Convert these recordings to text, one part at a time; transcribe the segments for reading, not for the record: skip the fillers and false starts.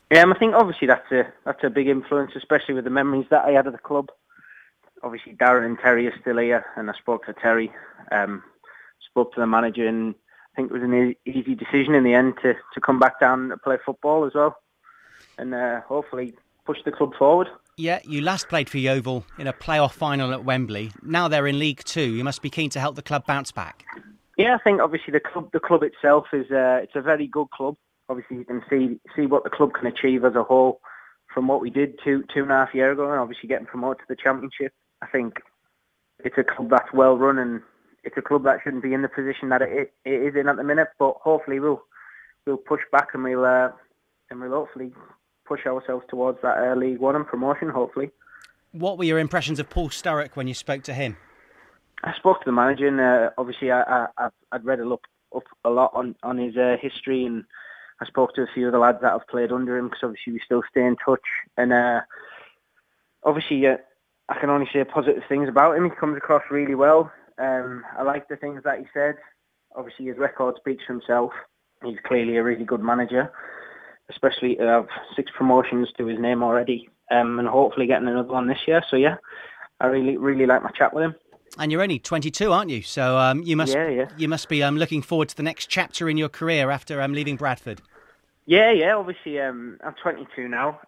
I think obviously that's a big influence, especially with the memories that I had of the club. Obviously, Darren and Terry are still here, and I spoke to Terry, spoke to the manager, and I think it was an easy decision in the end to come back down and play football as well, and hopefully push the club forward. Yeah, you last played for Yeovil in a playoff final at Wembley. Now they're in League Two. You must be keen to help the club bounce back. Yeah, I think obviously the club itself is it's a very good club. Obviously, you can see what the club can achieve as a whole from what we did two and a half years ago, and obviously getting promoted to the Championship. I think it's a club that's well run, and it's a club that shouldn't be in the position that it is in at the minute. But hopefully we'll push back, and we'll hopefully push ourselves towards that League One and promotion. Hopefully. What were your impressions of Paul Sturrock when you spoke to him? I spoke to the manager, and obviously I'd read up a lot on his history, and I spoke to a few of the lads that have played under him, because obviously we still stay in touch. And obviously I can only say positive things about him. He comes across really well. I like the things that he said. Obviously his record speaks for himself. He's clearly a really good manager, especially to have 6 promotions to his name already, and hopefully getting another one this year. So yeah, I really like my chat with him. And you're only 22, aren't you? So you must be looking forward to the next chapter in your career after leaving Bradford. Yeah. Obviously, I'm 22 now.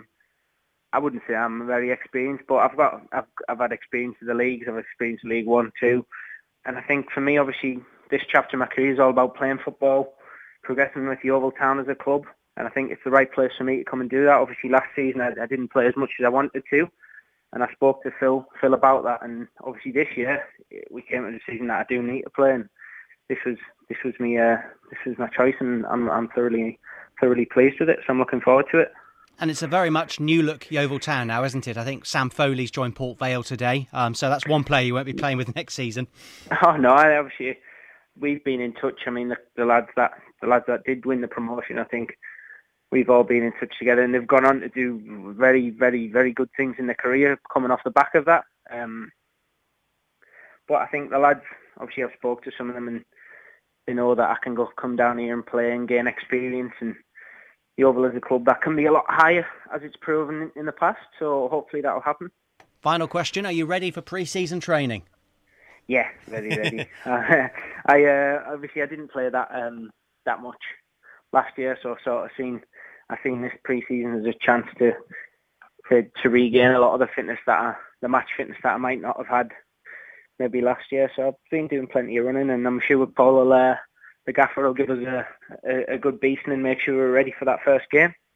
I wouldn't say I'm very experienced, but I've had experience in the leagues. I've experienced League 1, 2, and I think for me, obviously, this chapter of my career is all about playing football, progressing with Yeovil Town as a club, and I think it's the right place for me to come and do that. Obviously, last season I didn't play as much as I wanted to, and I spoke to Phil about that. And obviously, this year we came to the decision that I do need to play, and this was my choice, and I'm thoroughly pleased with it. So I'm looking forward to it. And it's a very much new look Yeovil Town now, isn't it? I think Sam Foley's joined Port Vale today, so that's one player you won't be playing with next season. Oh no, obviously we've been in touch. I mean, the lads that did win the promotion, I think we've all been in touch together, and they've gone on to do very, very, very good things in their career coming off the back of that. But I think the lads, obviously I've spoke to some of them, and they know that I can come down here and play and gain experience, and Yeovil is a club that can be a lot higher, as it's proven in the past, so hopefully that will happen. Final question, are you ready for pre-season training? Yeah, very ready. Obviously I didn't play that much last year, so I've seen this pre-season as a chance to regain a lot of the match fitness that I might not have had maybe last year. So I've been doing plenty of running, and I'm sure Paul the gaffer will give us a good beating and make sure we're ready for that first game.